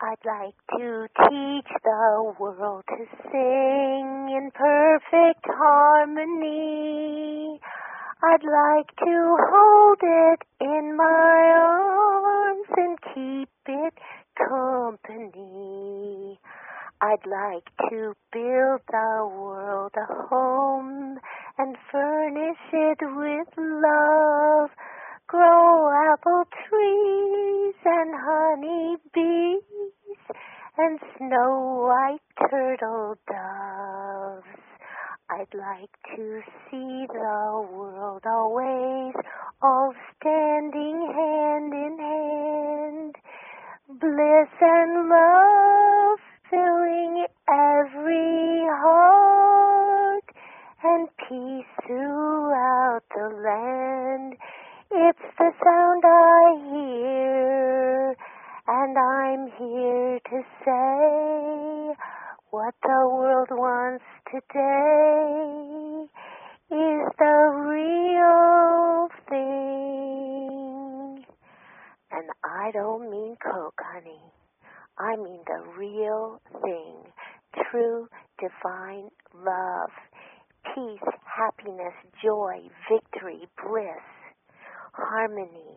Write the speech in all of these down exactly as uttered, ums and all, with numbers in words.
I'd like to teach the world to sing in perfect harmony. I'd like to hold it in my arms and keep it company. I'd like to build the world a home and furnish it with love. Grow apple trees and honey bees and snow white turtle doves. I'd like to see the world always all standing hand in hand. Bliss and love filling every heart and peace throughout the land. It's the sound I hear, and I'm here to say what the world wants today is the real thing. And I don't mean Coke, honey. I mean the real thing. True divine love, peace, happiness, joy, victory, bliss, harmony,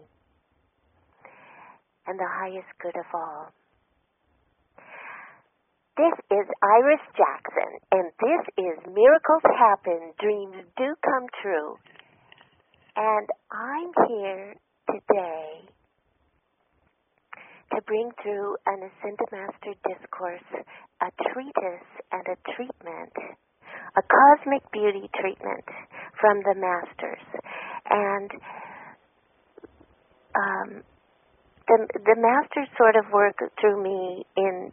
and the highest good of all. This is Iris Jackson, and this is Miracles Happen, Dreams Do Come True. And I'm here today to bring through an Ascended Master discourse, a treatise and a treatment, a cosmic beauty treatment from the Masters. And um, the, the Masters sort of work through me in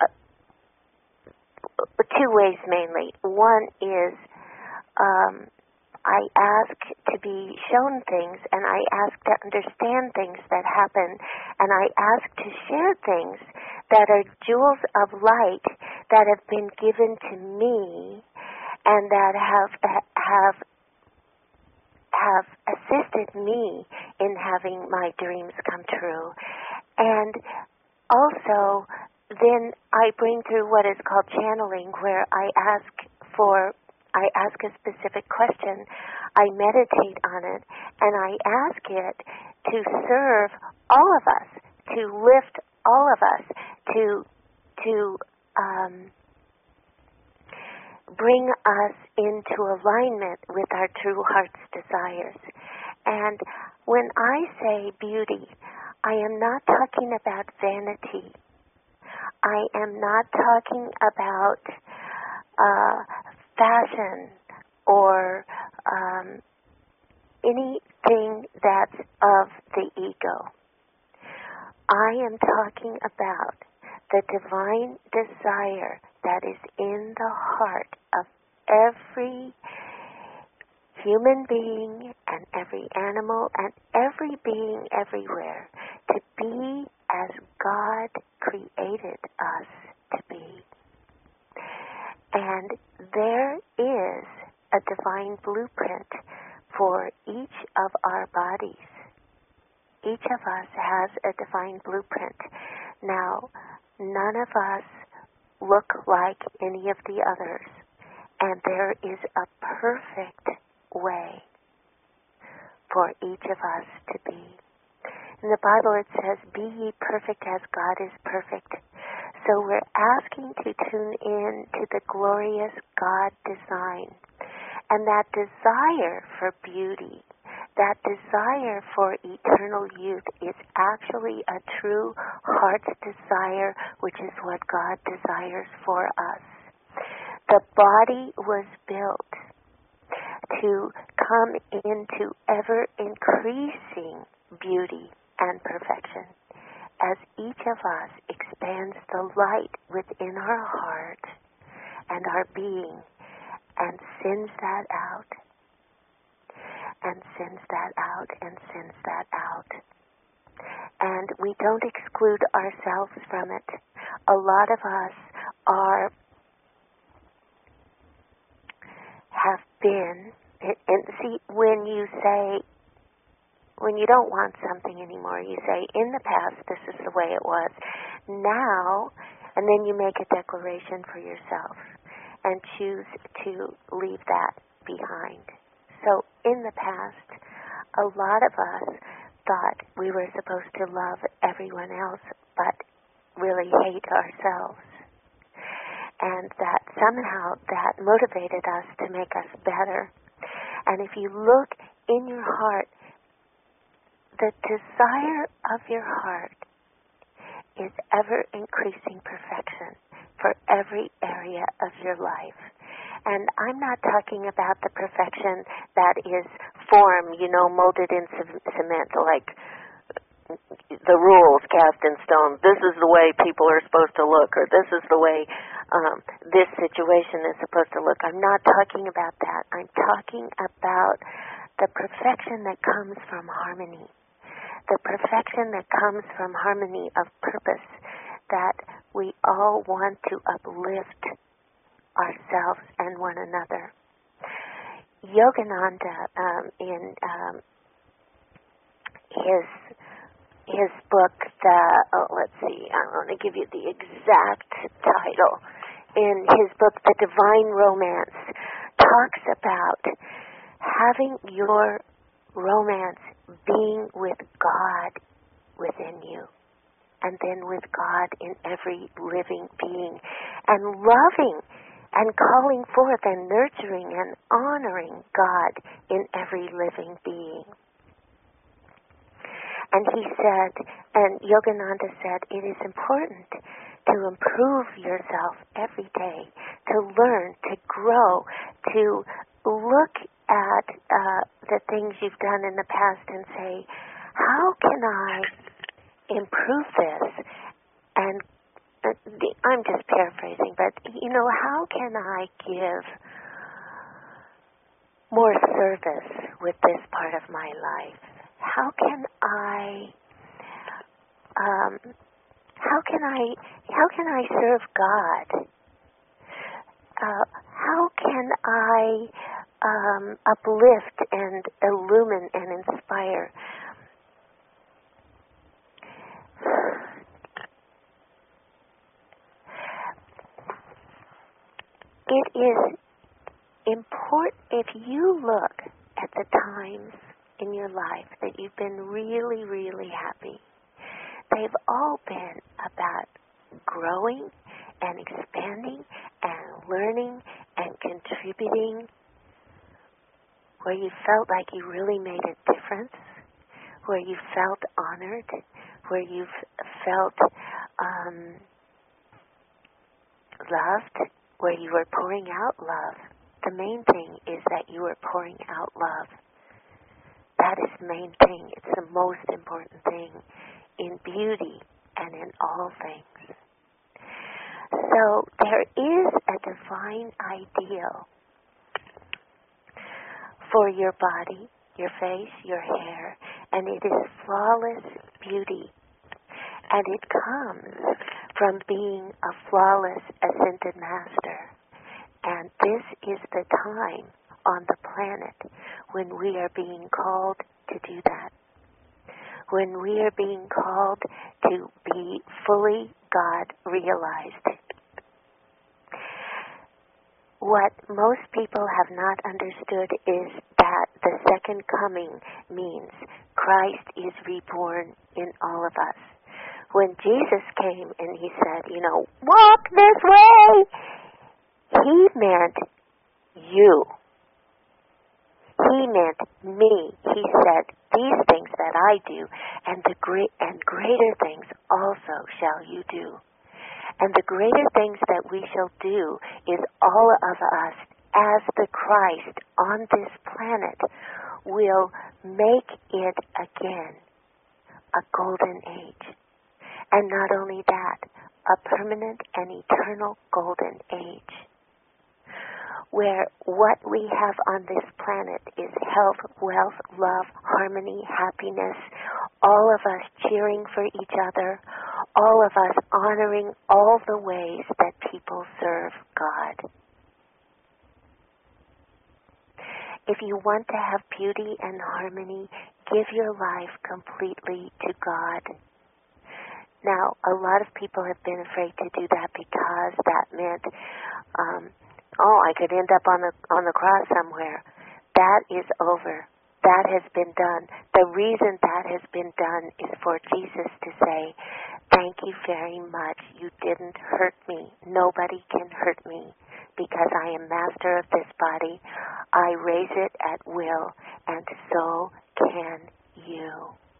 two ways mainly. One is um, I ask to be shown things, and I ask to understand things that happen, and I ask to share things that are jewels of light that have been given to me and that have have have assisted me in having my dreams come true. And also, then I bring through what is called channeling, where I ask for, I ask a specific question, I meditate on it, and I ask it to serve all of us, to lift all of us, to to um, bring us into alignment with our true heart's desires. And when I say beauty, I am not talking about vanity. I am not talking about uh, fashion or um, anything that's of the ego. I am talking about the divine desire that is in the heart of every human being and every animal and every being everywhere to be as God created us to be. And there is a divine blueprint for each of our bodies. Each of us has a divine blueprint. Now, none of us look like any of the others, and there is a perfect way for each of us to be. In the Bible it says, be ye perfect as God is perfect. So we're asking to tune in to the glorious God design. And that desire for beauty, that desire for eternal youth is actually a true heart's desire, which is what God desires for us. The body was built to come into ever-increasing beauty and perfection as each of us expands the light within our heart and our being and sends that out and sends that out and sends that out. And we don't exclude ourselves from it. A lot of us are have been, and see, when you say when you don't want something anymore, you say, in the past, this is the way it was. Now, and then you make a declaration for yourself and choose to leave that behind. So in the past, a lot of us thought we were supposed to love everyone else but really hate ourselves. And that somehow that motivated us to make us better. And if you look in your heart, the desire of your heart is ever-increasing perfection for every area of your life. And I'm not talking about the perfection that is form, you know, molded in cement, like the rules cast in stone. This is the way people are supposed to look, or this is the way um, this situation is supposed to look. I'm not talking about that. I'm talking about the perfection that comes from harmony, the perfection that comes from harmony of purpose, that we all want to uplift ourselves and one another. Yogananda, um, in um, his his book, the oh, let's see, I want to give you the exact title. In his book, The Divine Romance, talks about having your romance being with God within you, and then with God in every living being, and loving and calling forth and nurturing and honoring God in every living being. And he said, and Yogananda said, it is important to improve yourself every day, to learn, to grow, to look at uh, the things you've done in the past and say, how can I improve this? And uh, the, I'm just paraphrasing, but, you know, how can I give more service with this part of my life? How can I, um, how can I, how can I serve God? Uh, how can I um, uplift and illumine and inspire? It is important, if you look at the times in your life that you've been really, really happy, they've all been about growing and expanding and learning and contributing, where you felt like you really made a difference, where you felt honored, where you've felt um, loved, where you were pouring out love. The main thing is that you were pouring out love. That is the main thing. It's the most important thing in beauty and in all things. So there is a divine ideal for your body, your face, your hair, and it is flawless beauty. And it comes from being a flawless ascended master. And this is the time on the planet when we are being called to do that. When we are being called to be fully God realized. What most people have not understood is that the second coming means Christ is reborn in all of us. When Jesus came and he said, you know, walk this way, he meant you. He meant me. He said, these things that I do, and the great and greater things also shall you do. And the greater things that we shall do is all of us as the Christ on this planet will make it again a golden age. And not only that, a permanent and eternal golden age, where what we have on this planet is health, wealth, love, harmony, happiness, all of us cheering for each other, all of us honoring all the ways that people serve God. If you want to have beauty and harmony, give your life completely to God. Now, a lot of people have been afraid to do that because that meant, um, oh, I could end up on the on the cross somewhere. That is over. That has been done. The reason that has been done is for Jesus to say, thank you very much. You didn't hurt me. Nobody can hurt me because I am master of this body. I raise it at will, and so can you.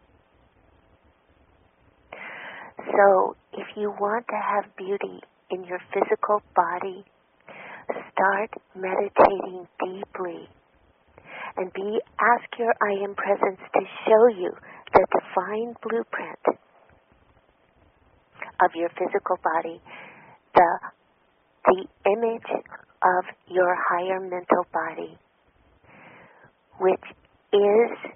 So if you want to have beauty in your physical body, start meditating deeply and be ask your I Am Presence to show you the divine blueprint of your physical body, the the image of your higher mental body, which is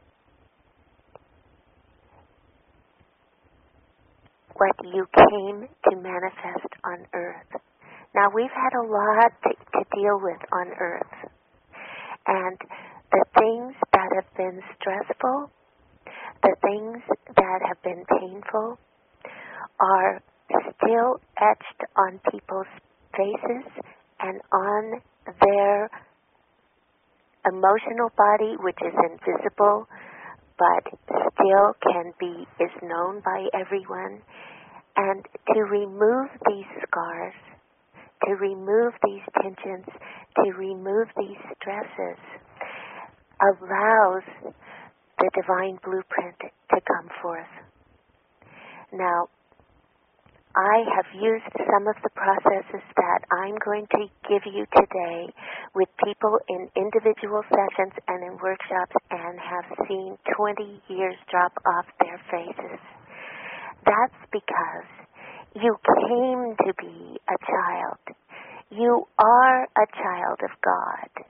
what you came to manifest on earth. Now, we've had a lot to, to deal with on earth, and the things that have been stressful, the things that have been painful, are still etched on people's faces and on their emotional body, which is invisible, but still can be, is known by everyone. And to remove these scars, to remove these tensions, to remove these stresses, allows the divine blueprint to come forth. Now, I have used some of the processes that I'm going to give you today with people in individual sessions and in workshops, and have seen twenty years drop off their faces. That's because you came to be a child. You are a child of God.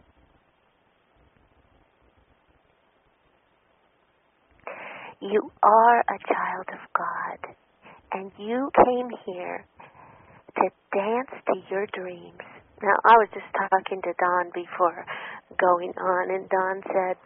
You are a child of God. And you came here to dance to your dreams. Now, I was just talking to Don before going on, and Don said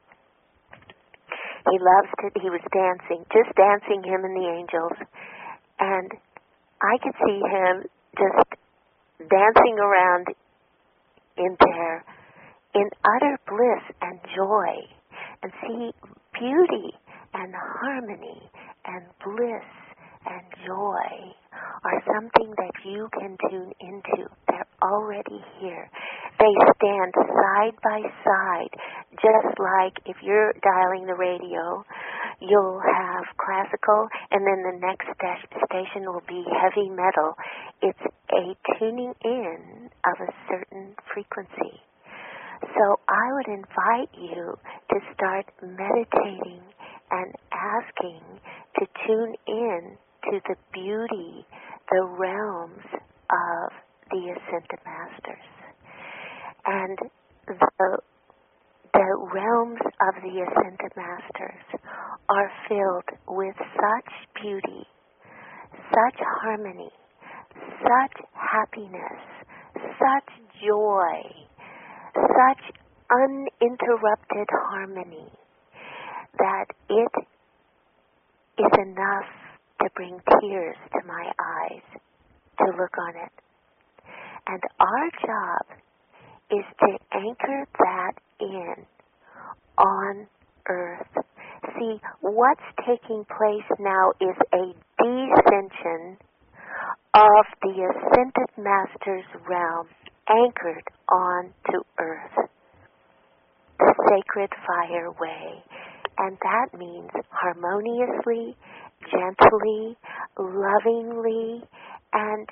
he loves to, he was dancing, just dancing, him and the angels. And I could see him just dancing around in there in utter bliss and joy, and see beauty and harmony and bliss and joy are something that you can tune into. They're already here. They stand side by side, just like if you're dialing the radio, you'll have classical, and then the next st- station will be heavy metal. It's a tuning in of a certain frequency. So I would invite you to start meditating and asking to tune in to the beauty, the realms of the Ascended Masters. And the, the realms of the Ascended Masters are filled with such beauty, such harmony, such happiness, such joy, such uninterrupted harmony, that it is enough to bring tears to my eyes to look on it. And our job is to anchor that in on earth. See, what's taking place now is a descension of the Ascended Master's realm anchored onto earth, the sacred fire way. And that means harmoniously, gently, lovingly, and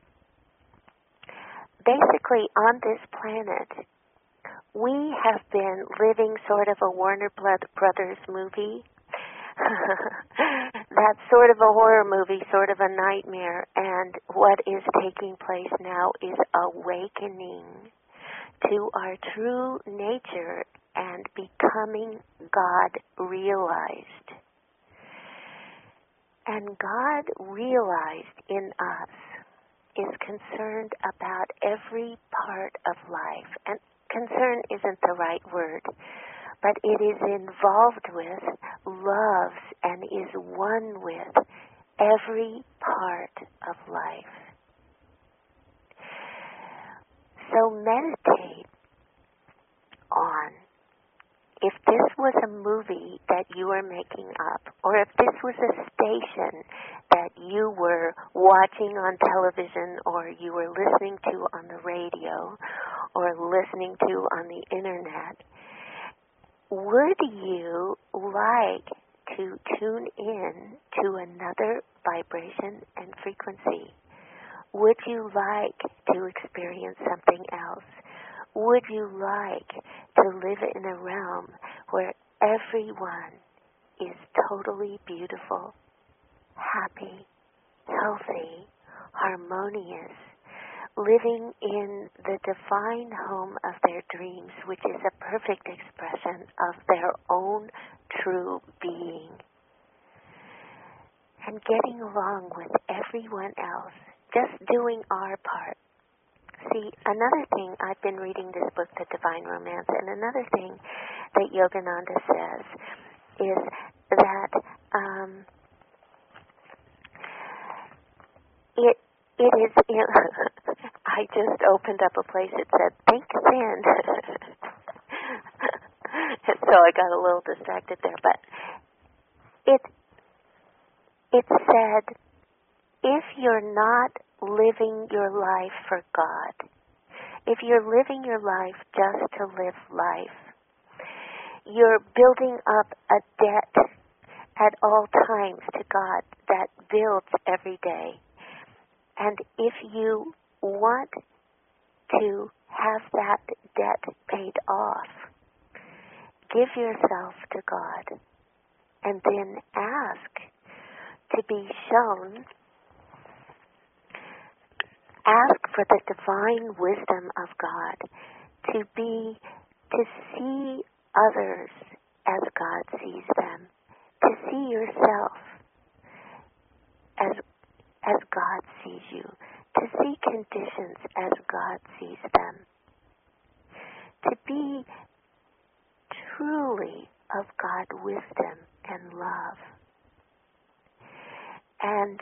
basically on this planet, we have been living sort of a Warner Brothers movie. That's sort of a horror movie, sort of a nightmare, and what is taking place now is awakening to our true nature and becoming God realized. And God realized in us is concerned about every part of life. And concern isn't the right word, but it is involved with, loves, and is one with every part of life. So meditate on, if this was a movie that you were making up, or if this was a station that you were watching on television, or you were listening to on the radio, or listening to on the internet, would you like to tune in to another vibration and frequency? Would you like to experience something else? Would you like to live in a realm where everyone is totally beautiful, happy, healthy, harmonious, living in the divine home of their dreams, which is a perfect expression of their own true being, and getting along with everyone else, just doing our part? See, another thing, I've been reading this book, The Divine Romance, and another thing that Yogananda says is that um, it it is, you know, I just opened up a place that said, think thin. So I got a little distracted there, but it it said, if you're not living your life for God, if you're living your life just to live life, you're building up a debt at all times to God that builds every day. And if you want to have that debt paid off, give yourself to God and then ask to be shown, ask for the divine wisdom of God to be, to see others as God sees them, to see yourself as as God sees you, to see conditions as God sees them, to be truly of God wisdom and love. And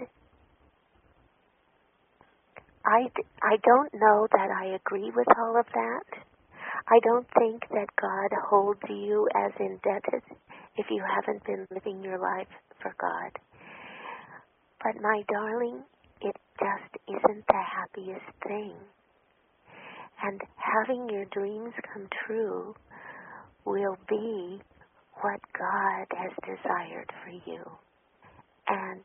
I, I don't know that I agree with all of that. I don't think that God holds you as indebted if you haven't been living your life for God. But my darling, it just isn't the happiest thing. And having your dreams come true will be what God has desired for you. And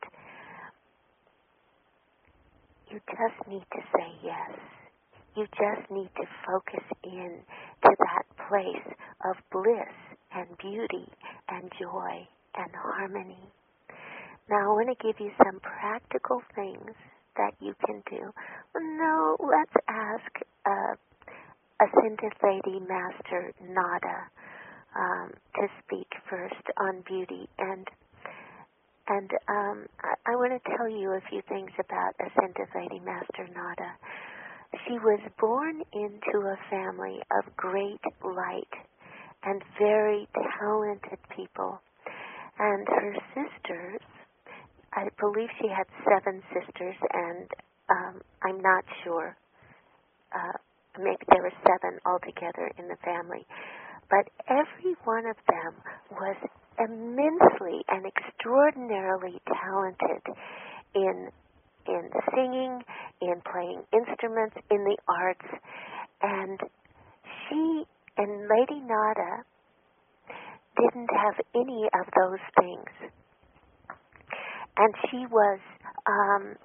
you just need to say yes. You just need to focus in to that place of bliss and beauty and joy and harmony. Now, I want to give you some practical things that you can do. No, let's ask uh, Ascended Lady Master Nada um, to speak first on beauty. And and um, I, I want to tell you a few things about Ascended Lady Master Nada. She was born into a family of great light and very talented people. And her sisters, I believe she had seven sisters, and um, I'm not sure. Uh, maybe there were seven altogether in the family. But every one of them was immensely and extraordinarily talented in in singing, in playing instruments, in the arts. And she and Lady Nada didn't have any of those things. And she was, um,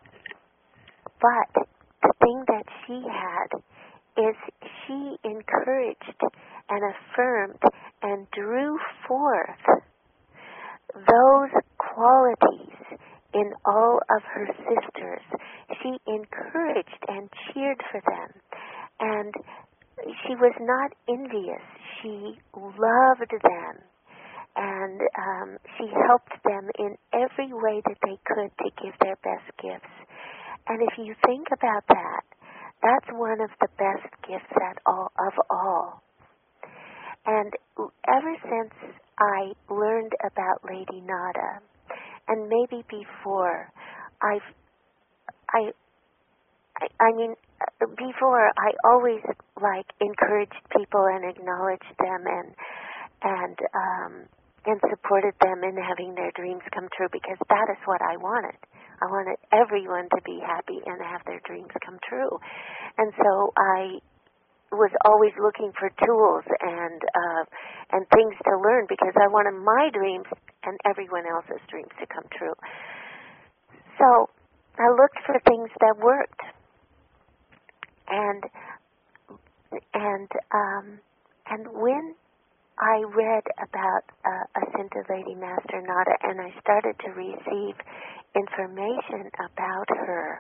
but the thing that she had is she encouraged and affirmed and drew forth those qualities in all of her sisters. She encouraged and cheered for them. And she was not envious. She loved them. And um, she helped them in every way that they could to give their best gifts. And if you think about that, that's one of the best gifts at all, of all. And ever since I learned about Lady Nada, and maybe before, I've, I, I, I mean, before I always like encouraged people and acknowledged them and and um, and supported them in having their dreams come true, because that is what I wanted. I wanted everyone to be happy and have their dreams come true, and so I was always looking for tools and uh, and things to learn, because I wanted my dreams and everyone else's dreams to come true. So I looked for things that worked, and and um, and when I read about uh, Ascended Lady Master Nada, and I started to receive information about her,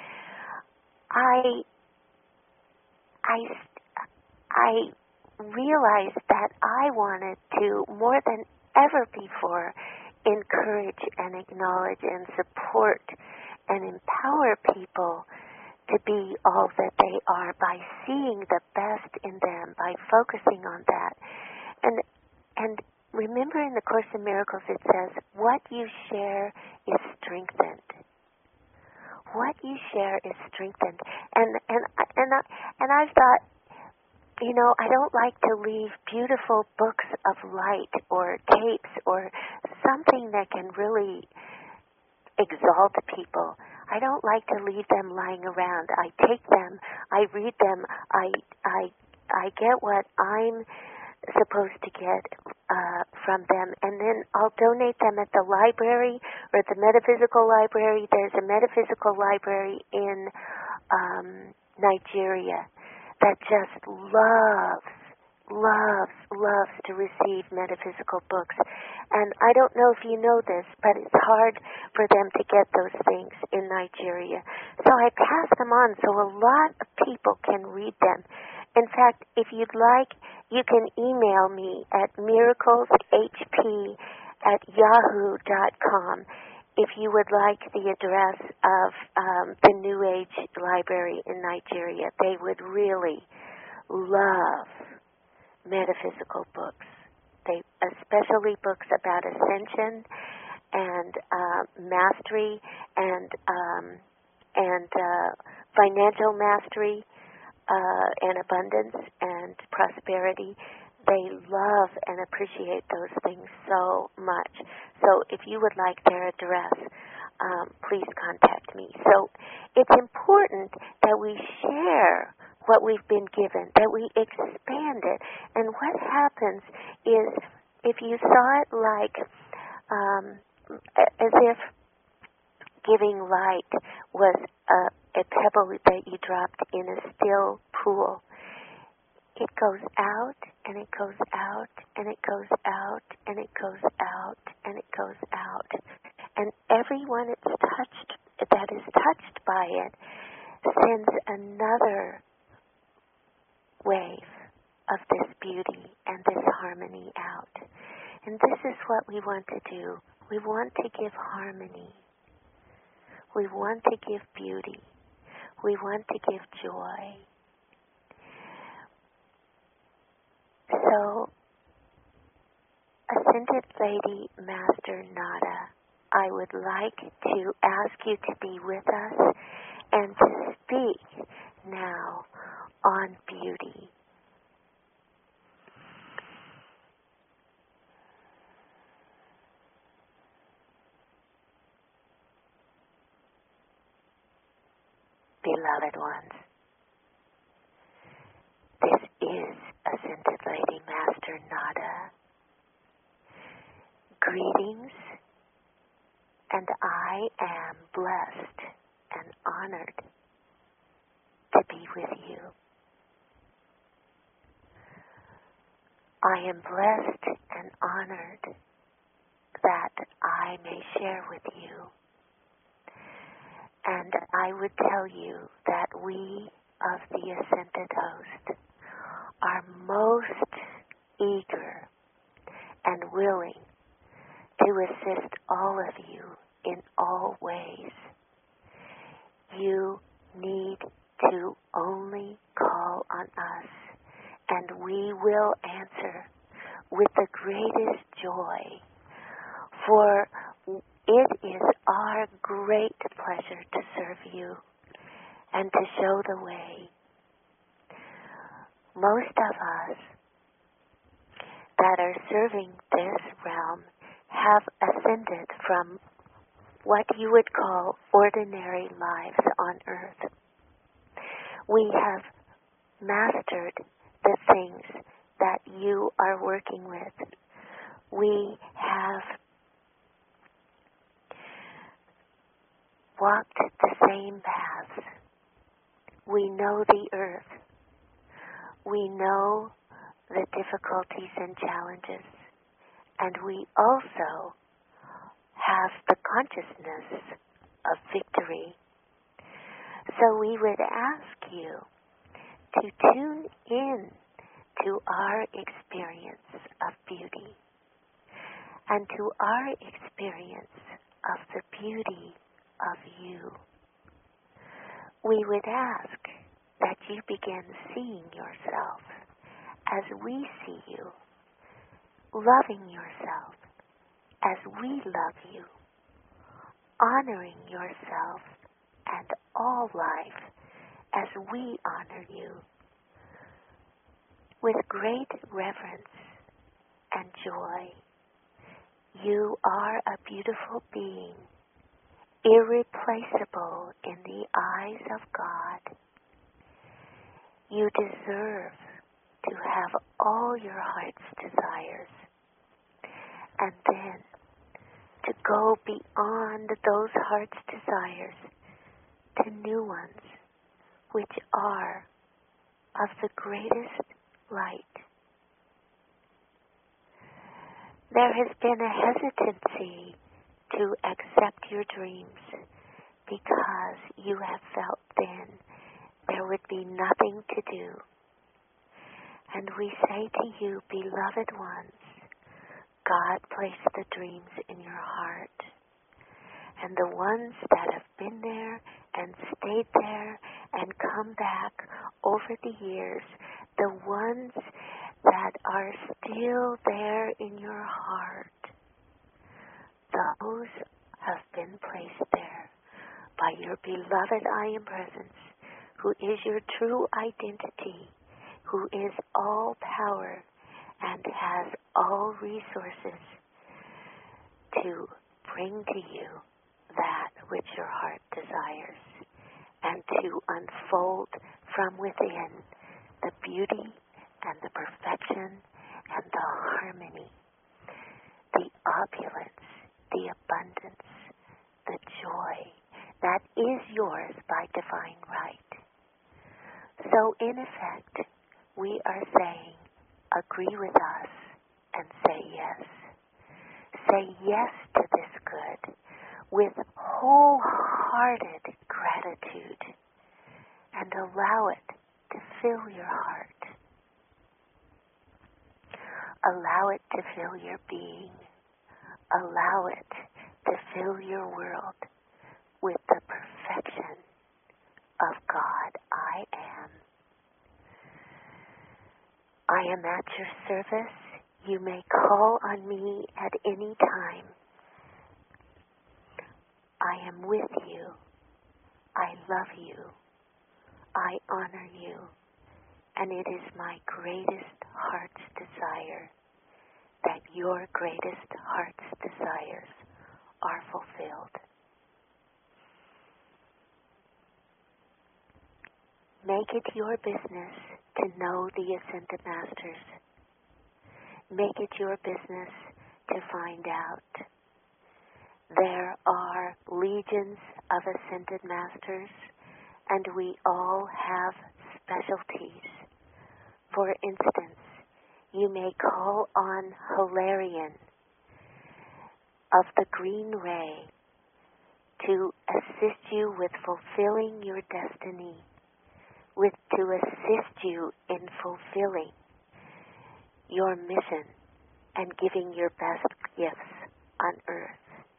I I I realized that I wanted to, more than ever before, encourage and acknowledge and support and empower people to be all that they are by seeing the best in them, by focusing on that. And and remember, in the Course in Miracles it says, what you share is strengthened. What you share is strengthened. And and and I, and I've thought, you know, I don't like to leave beautiful books of light or tapes or something that can really exalt people. I don't like to leave them lying around. I take them, I read them, I I I get what I'm supposed to get uh, from them, and then I'll donate them at the library or at the metaphysical library. There's a metaphysical library in um, Nigeria that just loves, loves, loves to receive metaphysical books. And I don't know if you know this, but it's hard for them to get those things in Nigeria. So I pass them on so a lot of people can read them. In fact, if you'd like, you can email me at miracleshp at yahoo dot com if you would like the address of um, the New Age Library in Nigeria. They would really love metaphysical books. They, especially books about ascension and uh, mastery and um, and uh, financial mastery. Uh, and abundance and prosperity. They love and appreciate those things so much. So if you would like their address, um, please contact me. So it's important that we share what we've been given, that we expand it. And what happens is, if you saw it like um, as if giving light was a, a pebble that you dropped in a still pool. It goes out, and it goes out, and it goes out, and it goes out, and it goes out. And everyone it's touched, that is touched by it, sends another wave of this beauty and this harmony out. And this is what we want to do. We want to give harmony. We want to give beauty. We want to give joy. So, Ascended Lady Master Nada, I would like to ask you to be with us and to speak now on beauty. Beloved ones, this is Ascended Lady Master Nada. Greetings, and I am blessed and honored to be with you. I am blessed and honored that I may share with you. And I would tell you that we of the Ascended Host are most eager and willing to assist all of you in all ways. You need to only call on us, and we will answer with the greatest joy, for it is our great pleasure to serve you and to show the way. Most of us that are serving this realm have ascended from what you would call ordinary lives on earth. We have mastered the things that you are working with. We have walked the same paths. We know the earth. We know the difficulties and challenges. And we also have the consciousness of victory. So we would ask you to tune in to our experience of beauty and to our experience of the beauty of you. We would ask that you begin seeing yourself as we see you, loving yourself as we love you, honoring yourself and all life as we honor you, with great reverence and joy. You are a beautiful being, irreplaceable in the eyes of God. You deserve to have all your heart's desires, and then to go beyond those heart's desires to new ones, which are of the greatest light. There has been a hesitancy to accept your dreams because you have felt then there would be nothing to do. And we say to you, beloved ones, God placed the dreams in your heart. And the ones that have been there and stayed there and come back over the years, the ones that are still there in your heart, those have been placed there by your beloved I Am Presence, who is your true identity, who is all power and has all resources to bring to you that which your heart desires, and to unfold from within the beauty and the perfection and the harmony, the opulence, the abundance, the joy that is yours by divine right. So in effect, we are saying, agree with us and say yes. Say yes to this good with wholehearted gratitude, and allow it to fill your heart. Allow it to fill your being. Allow it to fill your world with the perfection of God I am. I am at your service. You may call on me at any time. I am with you. I love you. I honor you. And it is my greatest heart's desire that your greatest heart's desires are fulfilled. Make it your business to know the Ascended Masters. Make it your business to find out. There are legions of Ascended Masters, and we all have specialties. For instance, you may call on Hilarion of the Green Ray to assist you with fulfilling your destiny, with to assist you in fulfilling your mission and giving your best gifts on earth.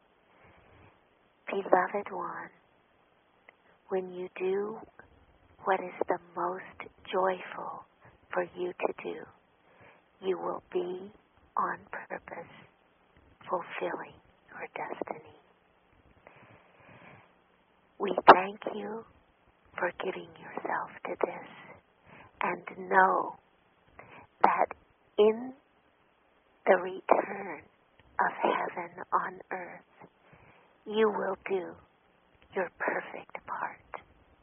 Beloved one, when you do what is the most joyful for you to do, you will be on purpose, fulfilling your destiny. We thank you for giving yourself to this, and know that in the return of heaven on earth, you will do your perfect part.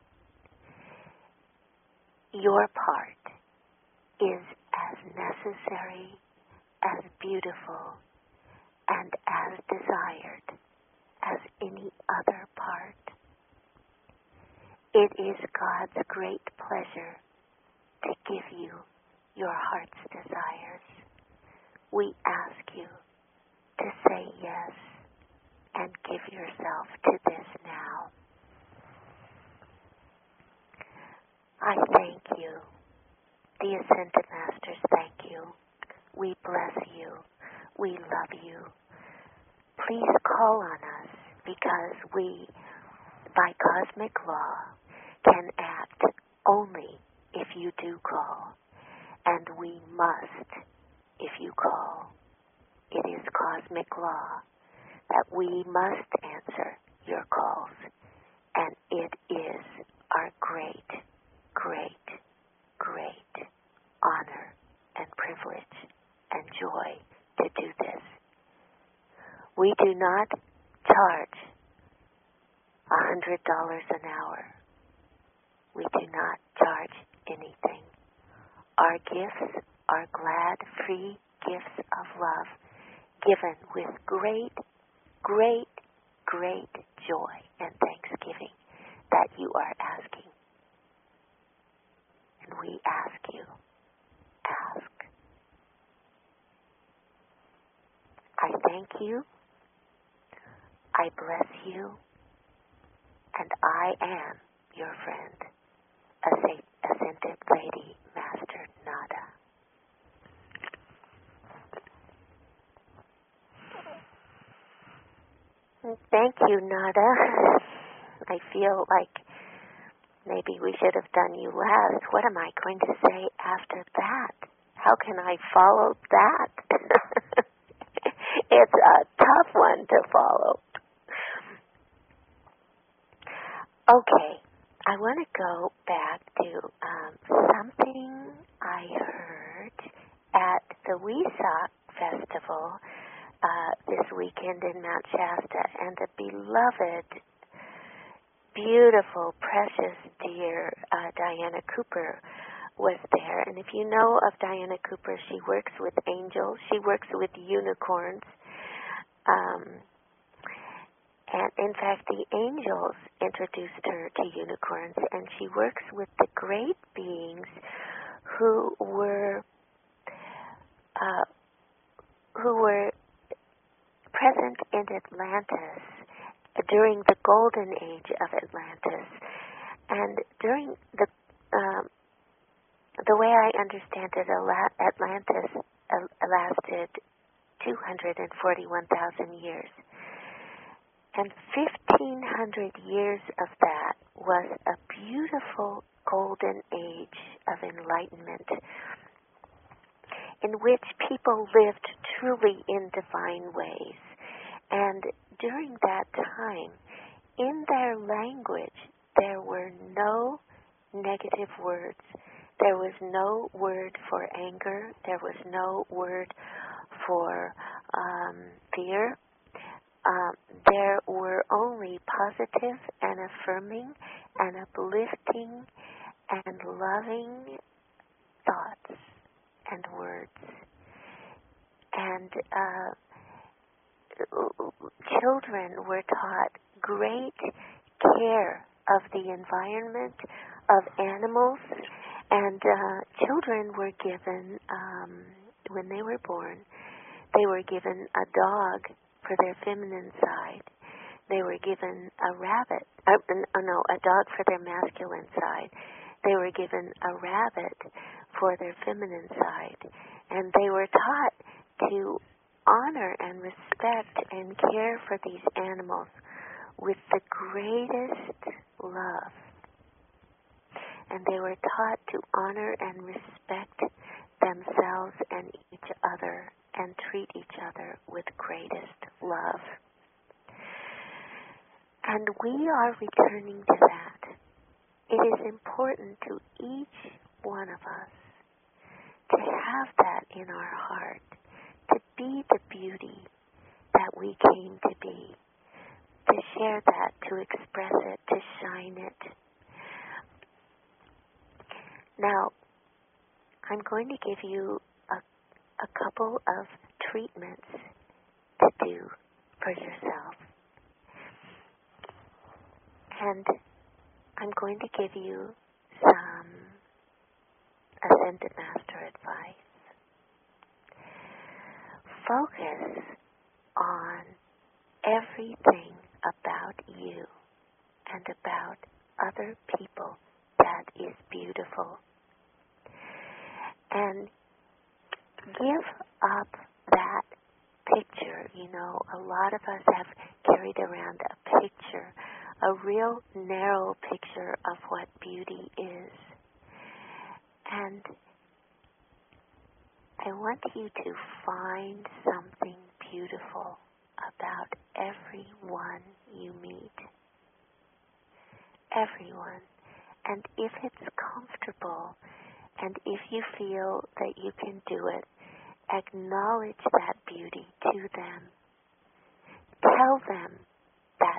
Your part is as necessary, as beautiful, and as desired as any other part. It is God's great pleasure to give you your heart's desires. We ask you to say yes and give yourself to this now. I thank you. The Ascended Masters thank you. We bless you. We love you. Please call on us, because we, by cosmic law, can act only if you do call. And we must if you call. It is cosmic law that we must answer your calls. And it is our great, great, great honor and privilege and joy to do this. We do not charge a hundred dollars an hour. We do not charge anything. Our gifts are glad, free gifts of love, given with great, great, great joy and thanksgiving that you are asking. And we ask you, ask. I thank you, I bless you, and I am your friend, Ascended Lady Master Nada. Thank you, Nada. I feel like maybe we should have done you last. What am I going to say after that? How can I follow that? It's a tough one to follow. Okay, I want to go back to um, something I heard at the Wesak Festival uh, this weekend in Mount Shasta, and a beloved, beautiful, precious, dear uh, Diana Cooper was there. And if you know of Diana Cooper, she works with angels. She works with unicorns. Um, and in fact, the angels introduced her to unicorns, and she works with the great beings who were uh, who were present in Atlantis during the golden age of Atlantis. And during the um, the way I understand it, Atlantis lasted two hundred forty-one thousand years. And fifteen hundred years of that was a beautiful golden age of enlightenment in which people lived truly in divine ways. And during that time, in their language, there were no negative words. There was no word for anger. There was no word for um, fear. Um, there were only positive and affirming and uplifting and loving thoughts and words. And uh, children were taught great care of the environment, of animals, and uh, children were given, um, when they were born, they were given a dog for their feminine side. They were given a rabbit, uh, no, a dog for their masculine side. They were given a rabbit for their feminine side. And they were taught to honor and respect and care for these animals with the greatest love. and they were taught to honor and respect themselves and each other and treat each other with greatest love. And we are returning to that. It is important to each one of us to have that in our heart, to be the beauty that we came to be, to share that, to express it, to shine it. Now, I'm going to give you a, a couple of treatments to do for yourself. And I'm going to give you some Ascended Master advice. Focus on everything about you and about other people that is beautiful. And give up that picture. You know, a lot of us have carried around a picture, a real narrow picture of what beauty is. And I want you to find something beautiful about everyone you meet. Everyone. And if it's comfortable, and if you feel that you can do it, acknowledge that beauty to them. Tell them that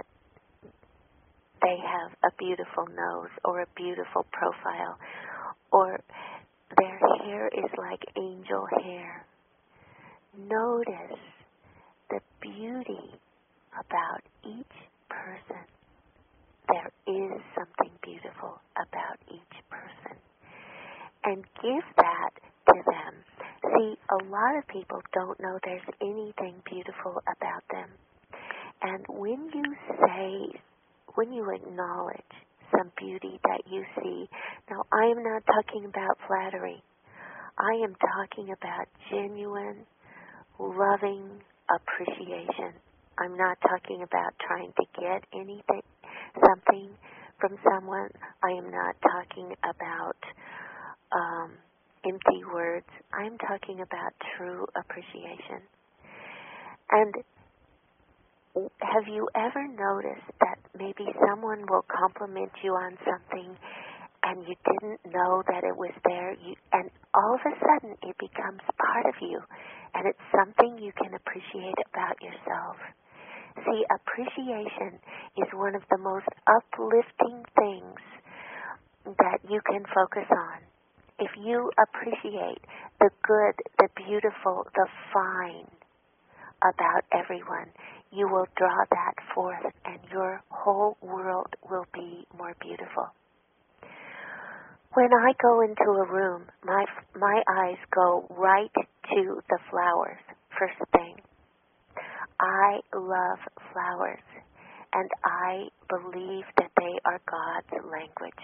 they have a beautiful nose or a beautiful profile, or their hair is like angel hair. Notice the beauty about each person. There is something beautiful about each person. And give that to them. See, a lot of people don't know there's anything beautiful about them. And when you say, when you acknowledge some beauty that you see, now I am not talking about flattery. I am talking about genuine, loving appreciation. I'm not talking about trying to get anything, something from someone. I am not talking about um, empty words. I'm talking about true appreciation. And have you ever noticed that maybe someone will compliment you on something and you didn't know that it was there, you, and all of a sudden it becomes part of you, and it's something you can appreciate about yourself? See, appreciation is one of the most uplifting things that you can focus on. If you appreciate the good, the beautiful, the fine about everyone, you will draw that forth and your whole world will be more beautiful. When I go into a room, my my eyes go right to the flowers, first thing. I love flowers, and I believe that they are God's language.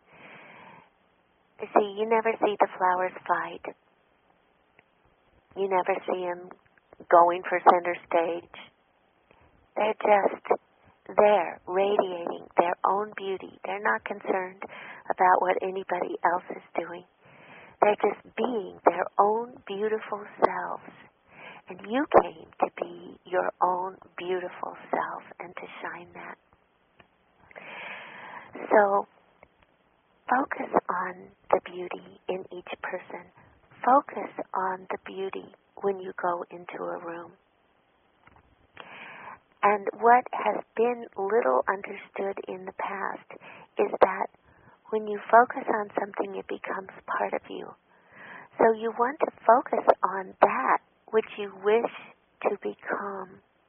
You see, you never see the flowers fight. You never see them going for center stage. They're just there, radiating their own beauty. They're not concerned about what anybody else is doing. They're just being their own beautiful selves. And you came to be your own beautiful self and to shine that. So, focus on the beauty in each person. Focus on the beauty when you go into a room. And what has been little understood in the past is that when you focus on something, it becomes part of you. So you want to focus on that which you wish to become.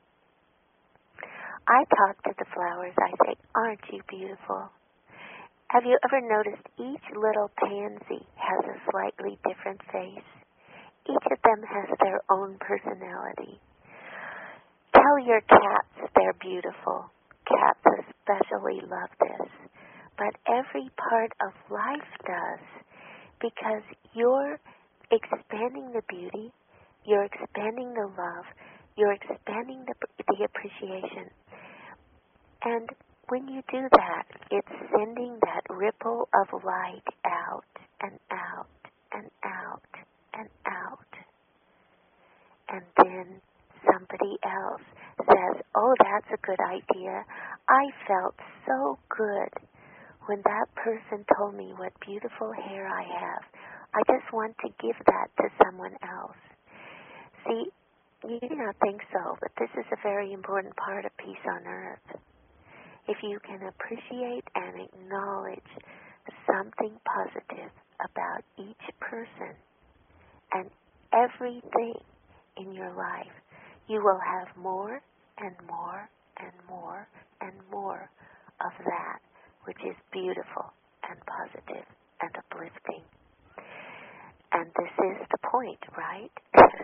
I talk to the flowers. I say, aren't you beautiful? Have you ever noticed each little pansy has a slightly different face? Each of them has their own personality. Tell your cats they're beautiful. Cats especially love this. But every part of life does, because you're expanding the beauty, you're expanding the love, you're expanding the, the appreciation. And when you do that, it's sending that ripple of light out and out and out and out. And then somebody else says, oh, that's a good idea. I felt so good when that person told me what beautiful hair I have. I just want to give that to someone else. See, you may not think so, but this is a very important part of peace on earth. If you can appreciate and acknowledge something positive about each person and everything in your life, you will have more and more and more and more of that which is beautiful and positive and uplifting. And this is the point, right?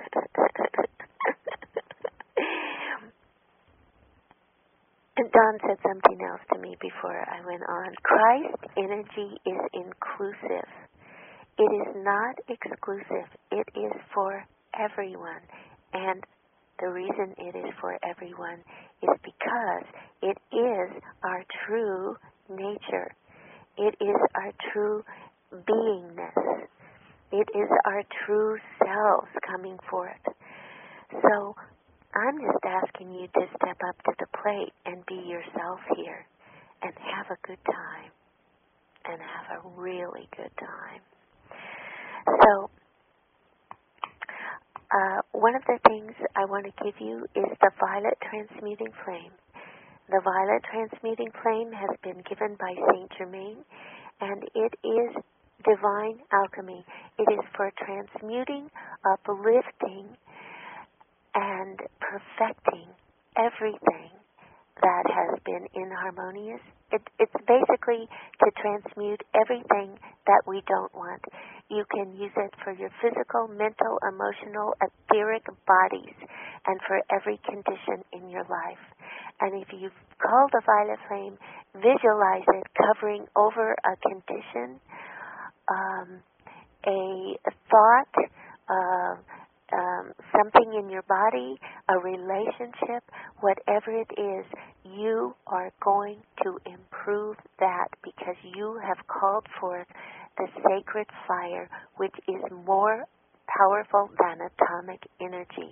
And Don said something else to me before I went on. Christ energy is inclusive. It is not exclusive. It is for everyone. And the reason it is for everyone is because it is our true nature. It is our true beingness. It is our true selves coming forth. So I'm just asking you to step up to the plate and be yourself here and have a good time and have a really good time. So uh, one of the things I want to give you is the violet transmuting flame. The violet transmuting flame has been given by Saint Germain, and it is divine alchemy. It is for transmuting, uplifting, and perfecting everything that has been inharmonious. It, it's basically to transmute everything that we don't want. You can use it for your physical, mental, emotional, etheric bodies, and for every condition in your life. And if you call the violet flame, visualize it covering over a condition, um, a, a thought, uh, Um, something in your body, a relationship, whatever it is, you are going to improve that because you have called forth the sacred fire, which is more powerful than atomic energy.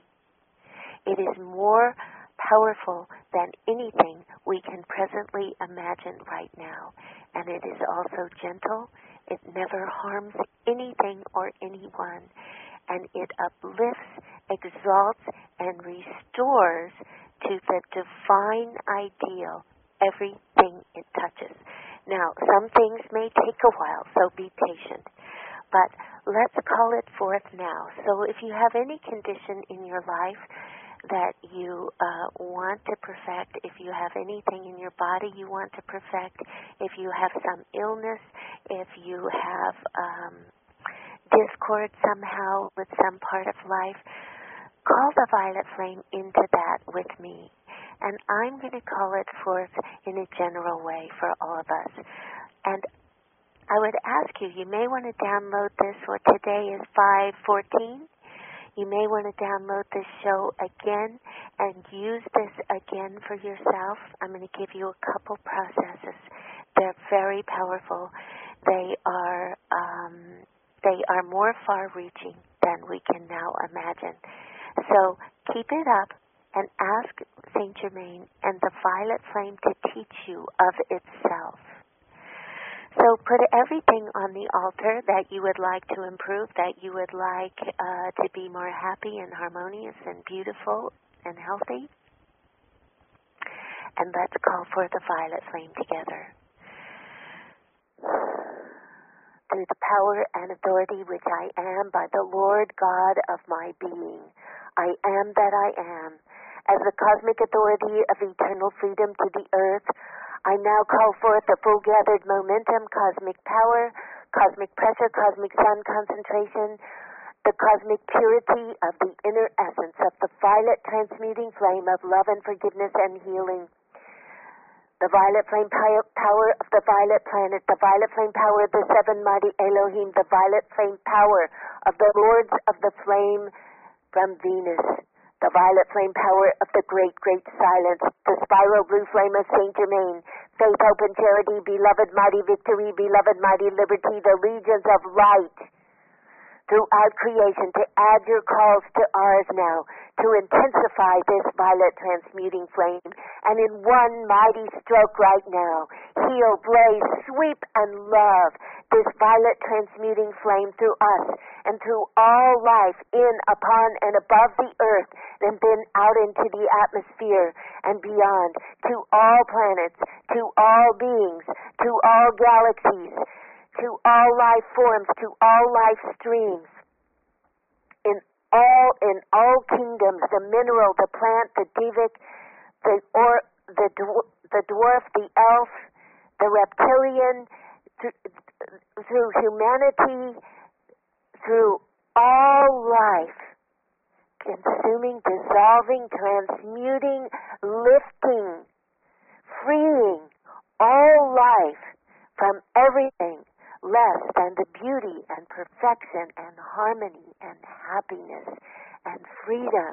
It is more powerful than anything we can presently imagine right now. And it is also gentle. It never harms anything or anyone. And it uplifts, exalts, and restores to the divine ideal everything it touches. Now, some things may take a while, so be patient. But let's call it forth now. So if you have any condition in your life that you uh, want to perfect, if you have anything in your body you want to perfect, if you have some illness, if you have Um, discord somehow with some part of life, call the violet flame into that with me. And I'm going to call it forth in a general way for all of us. And I would ask you, you may want to download this, what today is five fourteen. You may want to download this show again and use this again for yourself. I'm going to give you a couple processes. They're very powerful. They are... Um, They are more far-reaching than we can now imagine. So keep it up and ask Saint Germain and the violet flame to teach you of itself. So put everything on the altar that you would like to improve, that you would like uh, to be more happy and harmonious and beautiful and healthy. And let's call for the violet flame together. Through the power and authority which I am by the Lord God of my being, I am that I am. As the cosmic authority of eternal freedom to the earth, I now call forth the full gathered momentum, cosmic power, cosmic pressure, cosmic sun concentration, the cosmic purity of the inner essence of the violet transmuting flame of love and forgiveness and healing. The violet flame power of the violet planet, the violet flame power of the seven mighty Elohim, the violet flame power of the lords of the flame from Venus, the violet flame power of the great, great silence, the spiral blue flame of Saint Germain, faith, hope, and charity, beloved mighty victory, beloved mighty liberty, the legions of light throughout creation, to add your calls to ours now, to intensify this violet transmuting flame, and in one mighty stroke right now, heal, blaze, sweep, and love this violet transmuting flame through us and through all life in, upon, and above the earth, and then out into the atmosphere and beyond, to all planets, to all beings, to all galaxies, to all life forms, to all life streams, in all in all kingdoms, the mineral, the plant, the devic, the or the dwar- the dwarf, the elf, the reptilian, through, through humanity, through all life, consuming, dissolving, transmuting, lifting, freeing all life from everything less than the beauty and perfection and harmony and happiness and freedom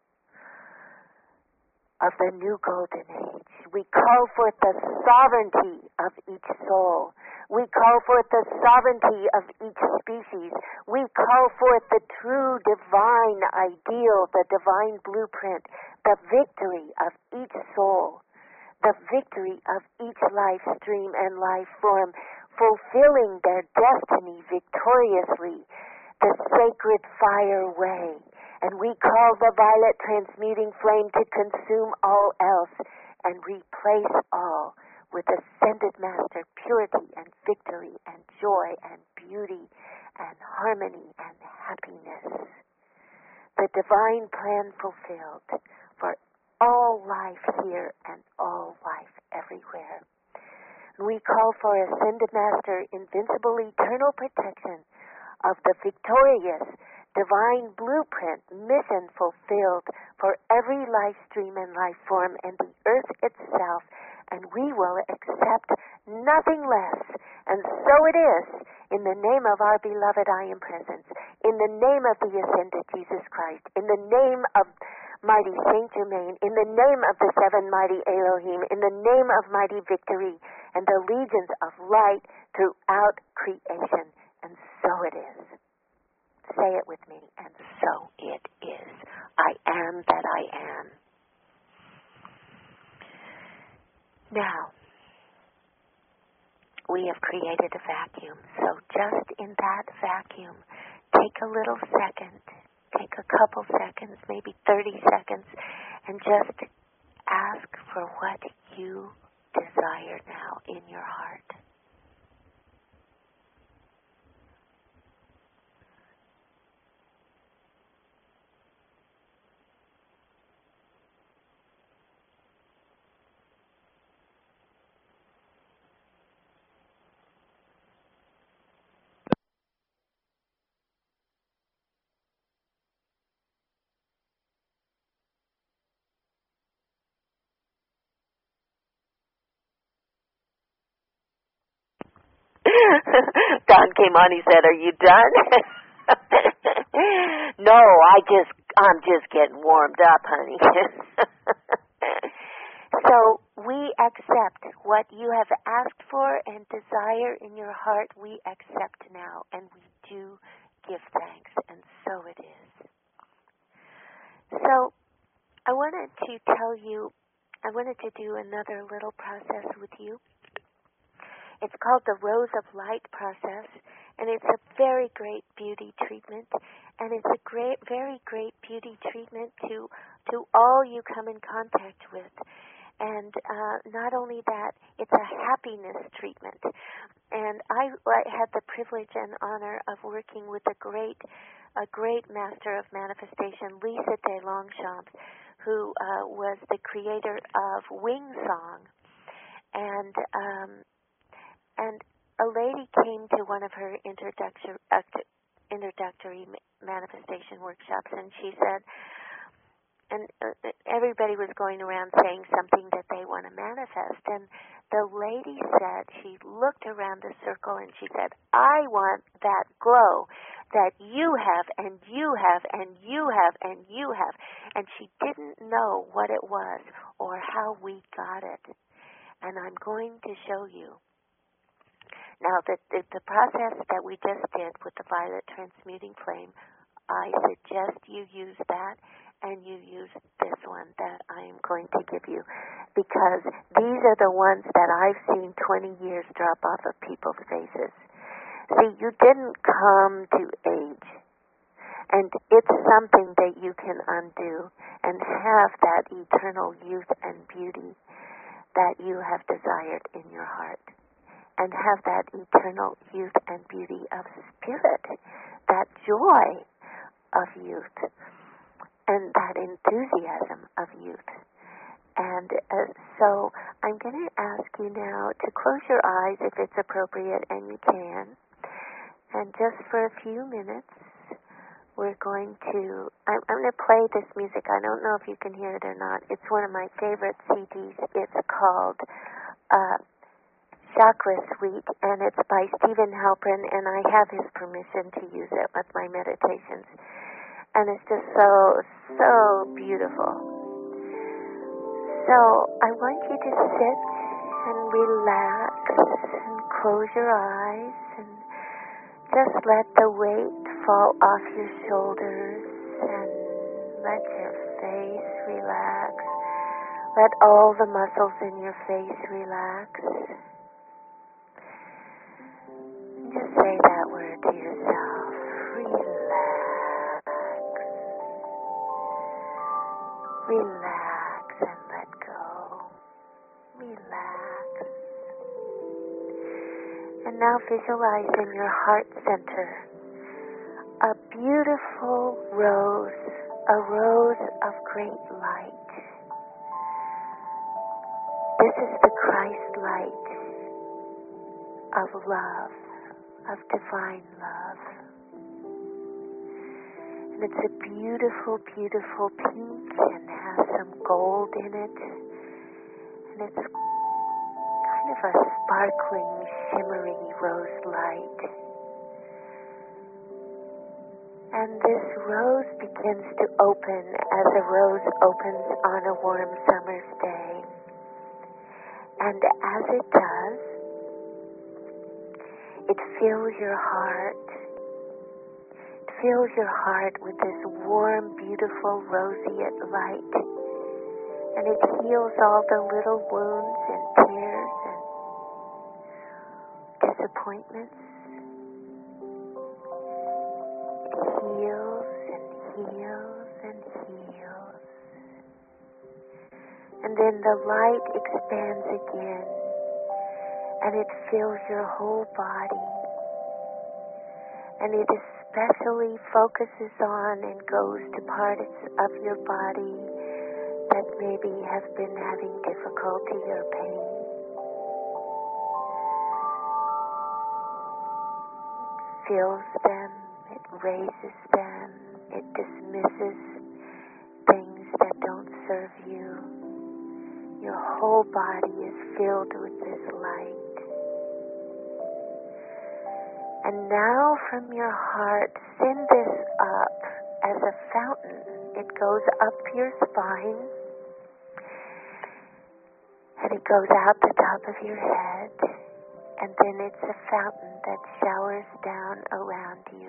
of the new golden age. We call forth the sovereignty of each soul. We call forth the sovereignty of each species. We call forth the true divine ideal, the divine blueprint, the victory of each soul, the victory of each life stream and life form, fulfilling their destiny victoriously, the sacred fire way. And we call the violet transmuting flame to consume all else and replace all with ascended master purity and victory and joy and beauty and harmony and happiness. The divine plan fulfilled for all life here and all life everywhere. We call for ascended master invincible eternal protection of the victorious divine blueprint mission fulfilled for every life stream and life form and the earth itself, and we will accept nothing less. And so it is, in the name of our beloved I Am Presence, in the name of the ascended Jesus Christ, in the name of mighty Saint Germain, in the name of the seven mighty Elohim, in the name of mighty victory, and the legions of light throughout creation. And so it is. Say it with me, and so it is. I am that I am. Now, we have created a vacuum, so just in that vacuum, take a little second, take a couple seconds, maybe thirty seconds, and just ask for what you desire now in your heart. Don came on, he said, "Are you done?" No, I just, I'm just getting warmed up, honey. So we accept what you have asked for and desire in your heart, we accept now, and we do give thanks, and so it is. So I wanted to tell you, I wanted to do another little process with you. It's called the Rose of Light process, and it's a very great beauty treatment, and it's a great, very great beauty treatment to to all you come in contact with. And uh, not only that, it's a happiness treatment. And I, I had the privilege and honor of working with a great, a great master of manifestation, Lisa de Longchamp, who uh, was the creator of Wing Song, and um, and a lady came to one of her introductory, uh, introductory manifestation workshops, and she said, and uh, everybody was going around saying something that they want to manifest, and the lady said, she looked around the circle and she said, "I want that glow that you have, and you have, and you have, and you have." And she didn't know what it was or how we got it. and I'm going to show you. Now, the, the, the process that we just did with the violet transmuting flame, I suggest you use that and you use this one that I am going to give you, because these are the ones that I've seen twenty years drop off of people's faces. See, you didn't come to age, and it's something that you can undo and have that eternal youth and beauty that you have desired in your heart, and have that eternal youth and beauty of spirit, that joy of youth, and that enthusiasm of youth. And uh, so I'm going to ask you now to close your eyes if it's appropriate, and you can. And just for a few minutes, we're going to, I'm, I'm going to play this music. I don't know if you can hear it or not. It's one of my favorite C Ds. It's called uh, Chakra Suite, and it's by Stephen Halpern, and I have his permission to use it with my meditations. And it's just so, so beautiful. So I want you to sit and relax and close your eyes and just let the weight fall off your shoulders and let your face relax. Let all the muscles in your face relax. Just say that word to yourself. Relax. Relax and let go. Relax. And now visualize in your heart center a beautiful rose, a rose of great light. This is the Christ light of love, of divine love. And it's a beautiful, beautiful pink and has some gold in it. And it's kind of a sparkling, shimmery rose light. And this rose begins to open as a rose opens on a warm summer's day. And as it does, it fills your heart. It fills your heart with this warm, beautiful, roseate light. And it heals all the little wounds and tears and disappointments. It heals and heals and heals. And then the light expands again, and it fills your whole body. And it especially focuses on and goes to parts of your body that maybe have been having difficulty or pain. It fills them, it raises them, it dismisses things that don't serve you. Your whole body is filled with this light. And now from your heart, send this up as a fountain. It goes up your spine, and it goes out the top of your head, and then it's a fountain that showers down around you.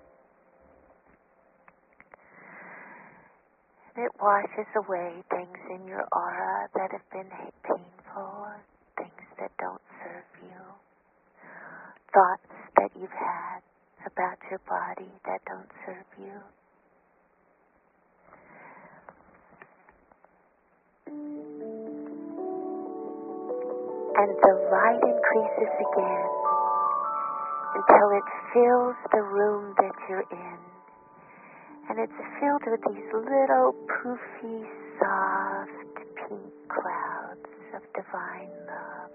And it washes away things in your aura that have been painful, things that don't serve you, thoughts that you've had about your body that don't serve you. And the light increases again until it fills the room that you're in. And it's filled with these little poofy, soft, pink clouds of divine love.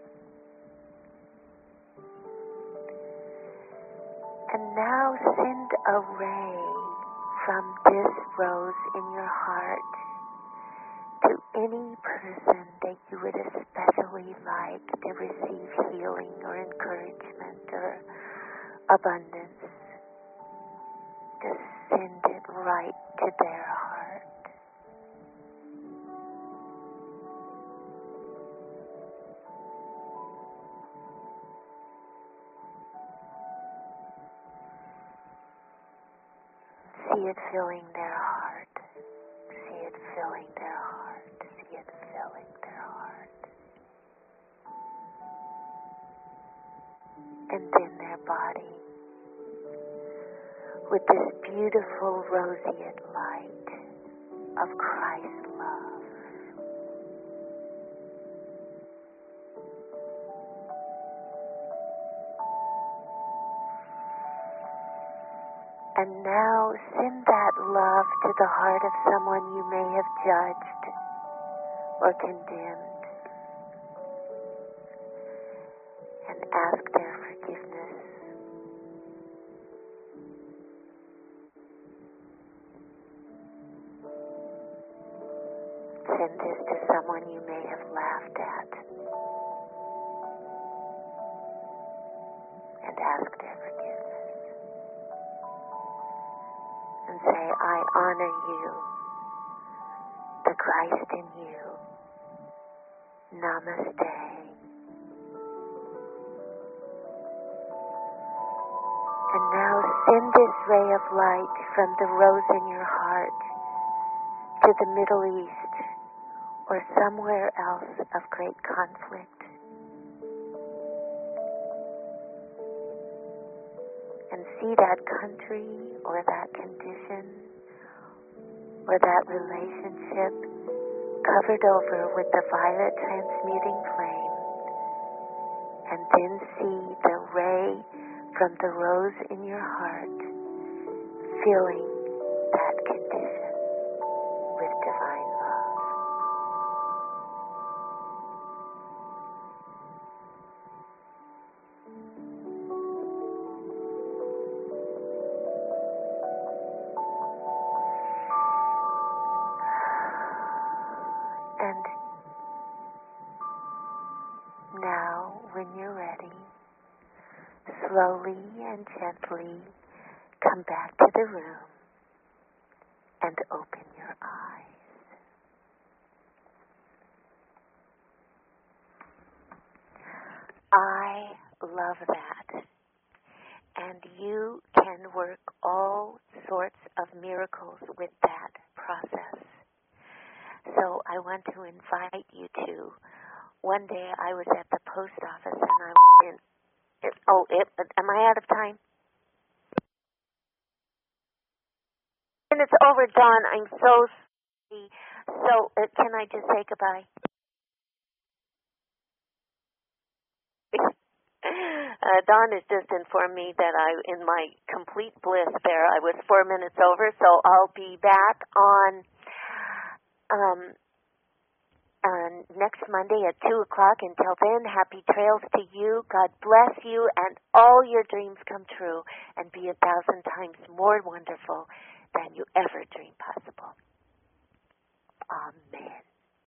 And now send a ray from this rose in your heart to any person that you would especially like to receive healing or encouragement or abundance. Just send it right to their heart. See it filling their heart. See it filling their heart. See it filling their heart. And then their body with this beautiful roseate light of Christ's love. And now send that love to the heart of someone you may have judged or condemned, and ask their forgiveness. Send this to someone you may have laughed at, and ask their forgiveness. And say, I honor you, the Christ in you. Namaste. And now send this ray of light from the rose in your heart to the Middle East or somewhere else of great conflict. And see that country or that condition or that relationship covered over with the violet transmuting flame. And then see the ray from the rose in your heart filling that condition with divine love. And now, when you're ready, slowly and gently come back to the room and open your eyes. I love that. And you can work all sorts of miracles with that process. So I want to invite you to, one day I was at the post office and I was in, it, oh, it, am I out of time? And it's over, Dawn. I'm so sorry. So uh, can I just say goodbye? Uh, Dawn has just informed me that I, in my complete bliss there, I was four minutes over, so I'll be back on um, on next Monday at two o'clock. Until then, happy trails to you. God bless you, and all your dreams come true and be a thousand times more wonderful than you ever dreamed.